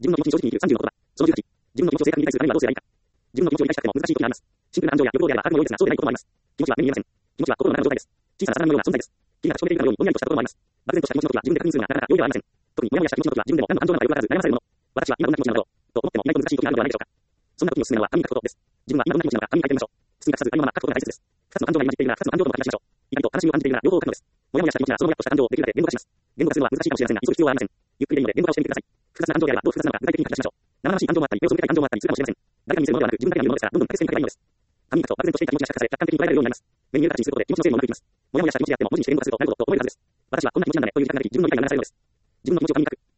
自分の気持ちに正直に言う36言葉。その18、自分の気持ちを正確に理解するためにはどうすればいいか。自分の気持ちを理解したくても難しい時があります。シンプルな感情や欲望であればあくまでも良いですが、そうでないこともあります。気持ちは目に見えません。気持ちは心の中の状態です。小さな皿のような存在です。霧が消滅できるかのようにぼんやりとしたところもあります。漠然とした気持ちの時は自分で確認するのがなかなか容易ではありません。特にモヤモヤした気持ちの時は自分でも何の感情なのかよくわからず悩まされるもの。私は今どんな気持ちなのだろうと思っても意外と難しい時があるのではないでしょうか。そんな時におすすめなのは紙に書くことです。自分は今どんな気持ちなのか紙に書いてみましょう。包み隠さずありのまま書くことが大切です。二つの感情が今知っているなら二つの感情とも書き出しましょう。怒りと悲しみを感じているなら両方を書くのです。モヤモヤした気持ちならそのもやっとした感情をできるだけ言語化します。言語化するのは難しいかもしれませんが、急ぐ必要はありません。ゆっくりでいいので言語化をしてみてください。複雑な感情であればどう複雑なのか具体的に書き出しましょう。生々しい感情もあったり、目を背けたい感情もあったりするかもしれません。誰かに見せるのではなく自分だけが見るものですから、どんどん書き捨てに書けばいいのです。紙に書くと漠然としていた気持ちが可視化され、客観的に捉えられるようになります。目に見える形にすることで気持ちの整理もうまくいきます。モヤモヤした気持ちであっても文字にして言語化するとなるほどと思えるはずです。私はこんな気持ちなんだねという時間だけで自分の理解がならされるのです。自分の気持ちを紙に書く。